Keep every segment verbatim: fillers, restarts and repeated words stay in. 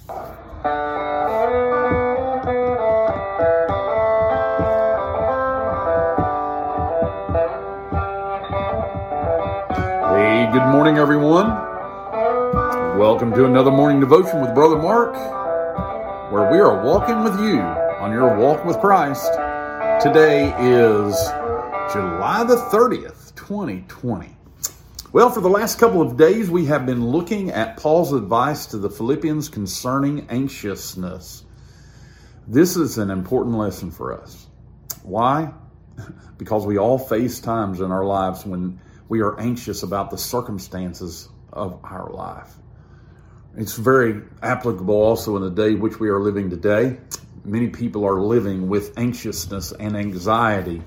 Hey, good morning, everyone. Welcome to another morning devotion with Brother Mark, where we are walking with you on your walk with Christ. Today is July the thirtieth, twenty twenty. Well, for the last couple of days, we have been looking at Paul's advice to the Philippians concerning anxiousness. This is an important lesson for us. Why? Because we all face times in our lives when we are anxious about the circumstances of our life. It's very applicable also in the day which we are living today. Many people are living with anxiousness and anxiety.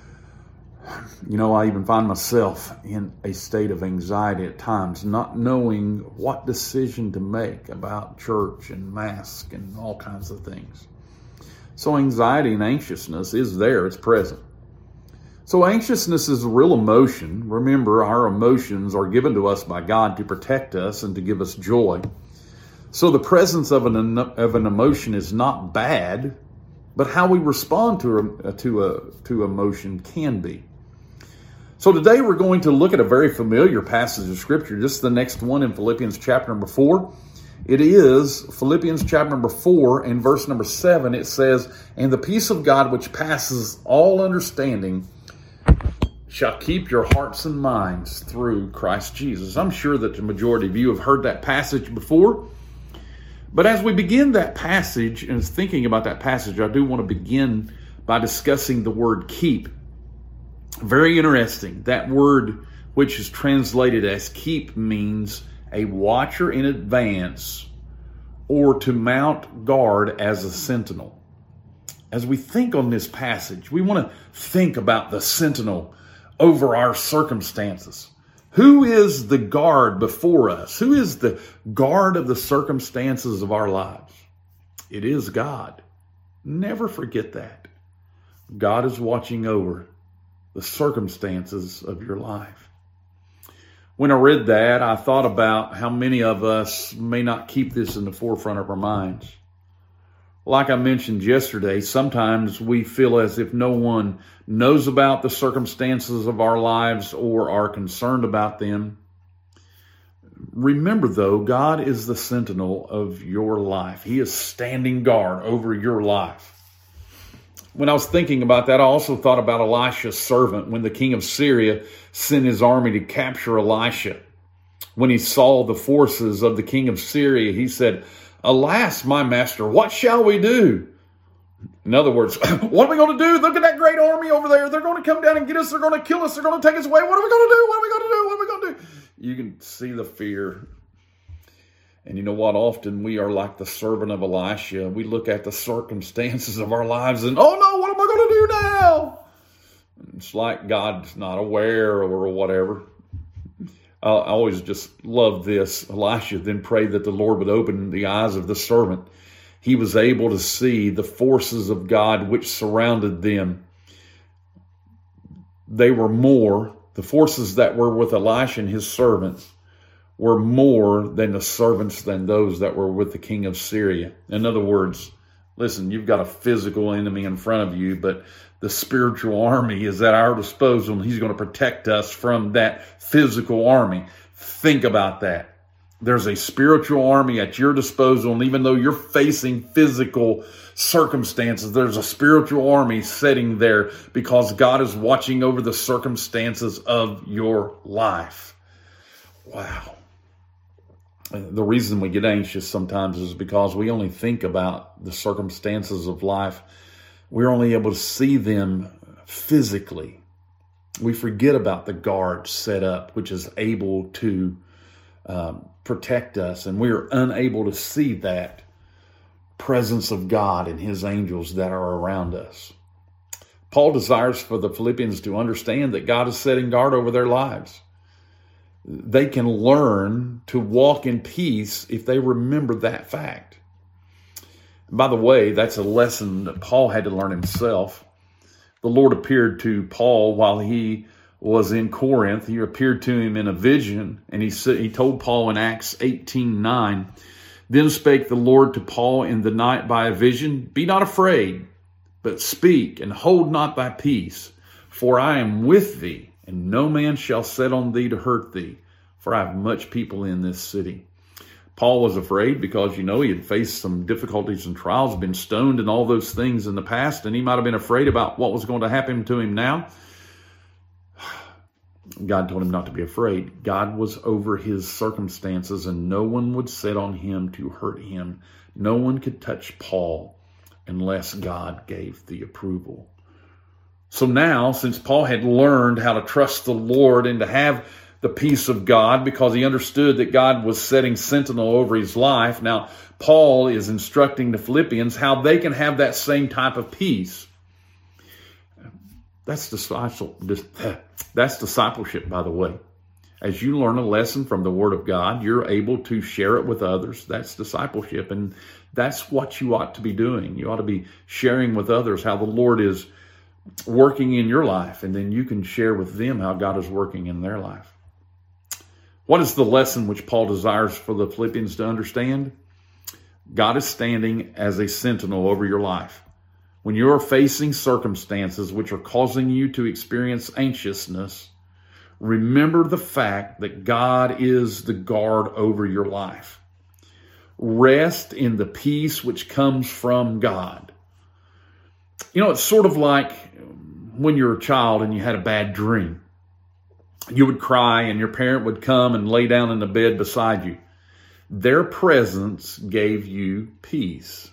You know, I even find myself in a state of anxiety at times, not knowing what decision to make about church and mask and all kinds of things. So anxiety and anxiousness is there, it's present. So anxiousness is a real emotion. Remember, our emotions are given to us by God to protect us and to give us joy. So the presence of an of an emotion is not bad, but how we respond to a, to a to emotion can be. So today we're going to look at a very familiar passage of Scripture, just the next one in Philippians chapter number four. It is Philippians chapter number four and verse number seven. It says, "And the peace of God which passes all understanding shall keep your hearts and minds through Christ Jesus." I'm sure that the majority of you have heard that passage before. But as we begin that passage and thinking about that passage, I do want to begin by discussing the word keep. Very interesting. That word, which is translated as keep, means a watcher in advance or to mount guard as a sentinel. As we think on this passage, we want to think about the sentinel over our circumstances. Who is the guard before us? Who is the guard of the circumstances of our lives? It is God. Never forget that. God is watching over the circumstances of your life. When I read that, I thought about how many of us may not keep this in the forefront of our minds. Like I mentioned yesterday, sometimes we feel as if no one knows about the circumstances of our lives or are concerned about them. Remember, though, God is the sentinel of your life. He is standing guard over your life. When I was thinking about that, I also thought about Elisha's servant when the king of Syria sent his army to capture Elisha. When he saw the forces of the king of Syria, he said, "Alas, my master, what shall we do?" In other words, what are we going to do? Look at that great army over there. They're going to come down and get us. They're going to kill us. They're going to take us away. What are we going to do? What are we going to do? What are we going to do? You can see the fear. And you know what? Often we are like the servant of Elisha. We look at the circumstances of our lives and, oh no, what am I going to do now? It's like God's not aware or whatever. I always just love this. Elisha then prayed that the Lord would open the eyes of the servant. He was able to see the forces of God which surrounded them. They were more, the forces that were with Elisha and his servants were more than the servants than those that were with the king of Syria. In other words, listen, you've got a physical enemy in front of you, but the spiritual army is at our disposal, and he's going to protect us from that physical army. Think about that. There's a spiritual army at your disposal, and even though you're facing physical circumstances, there's a spiritual army sitting there because God is watching over the circumstances of your life. Wow. The reason we get anxious sometimes is because we only think about the circumstances of life. We're only able to see them physically. We forget about the guard set up, which is able to um, protect us. And we are unable to see that presence of God and his angels that are around us. Paul desires for the Philippians to understand that God is setting guard over their lives. They can learn to walk in peace if they remember that fact. By the way, that's a lesson that Paul had to learn himself. The Lord appeared to Paul while he was in Corinth. He appeared to him in a vision, and he said, he told Paul in Acts eighteen nine Then spake the Lord to Paul in the night by a vision, Be not afraid, but speak, and hold not thy peace. For I am with thee, and no man shall set on thee to hurt thee. For I have much people in this city. Paul was afraid because, you know, he had faced some difficulties and trials, been stoned and all those things in the past, and he might have been afraid about what was going to happen to him now. God told him not to be afraid. God was over his circumstances, and no one would set on him to hurt him. No one could touch Paul unless God gave the approval. So now, since Paul had learned how to trust the Lord and to have the peace of God because he understood that God was setting sentinel over his life, now Paul is instructing the Philippians how they can have that same type of peace. That's that's discipleship, by the way. As you learn a lesson from the Word of God, you're able to share it with others. That's discipleship, and that's what you ought to be doing. You ought to be sharing with others how the Lord is working in your life, and then you can share with them how God is working in their life. What is the lesson which Paul desires for the Philippians to understand? God is standing as a sentinel over your life. When you are facing circumstances which are causing you to experience anxiousness, remember the fact that God is the guard over your life. Rest in the peace which comes from God. You know, it's sort of like when you're a child and you had a bad dream. You would cry and your parent would come and lay down in the bed beside you. Their presence gave you peace.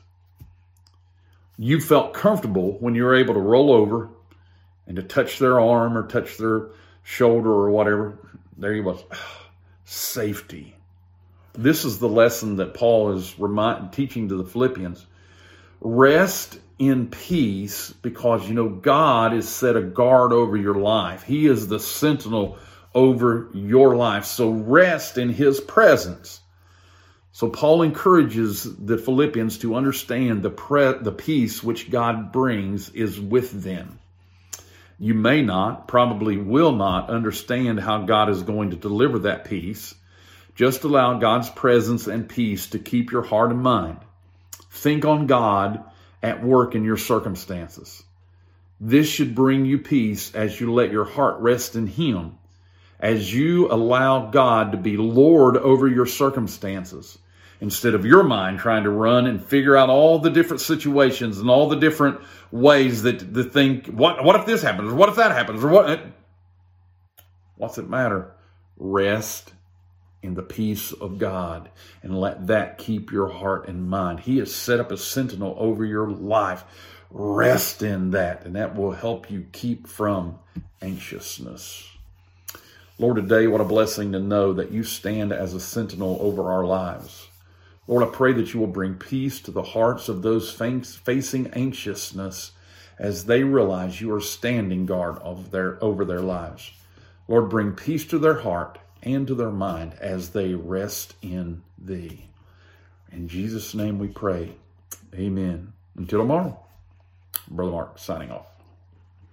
You felt comfortable when you were able to roll over and to touch their arm or touch their shoulder or whatever. There you was. Safety. This is the lesson that Paul is remind, teaching to the Philippians. Rest in peace because, you know, God has set a guard over your life. He is the sentinel over your life. So rest in his presence. So Paul encourages the Philippians to understand the pre- the peace which God brings is with them. You may not, probably will not understand how God is going to deliver that peace. Just allow God's presence and peace to keep your heart and mind. Think on God at work in your circumstances. This should bring you peace as you let your heart rest in him, as you allow God to be Lord over your circumstances, instead of your mind trying to run and figure out all the different situations and all the different ways that the thing, what, what if this happens? Or what if that happens? Or what? What's it matter? Rest in the peace of God and let that keep your heart and mind. He has set up a sentinel over your life. Rest in that, and that will help you keep from anxiousness. Lord, today, what a blessing to know that you stand as a sentinel over our lives. Lord, I pray that you will bring peace to the hearts of those facing anxiousness as they realize you are standing guard of their, over their lives. Lord, bring peace to their heart and to their mind as they rest in thee. In Jesus' name we pray. Amen. Until tomorrow, Brother Mark signing off.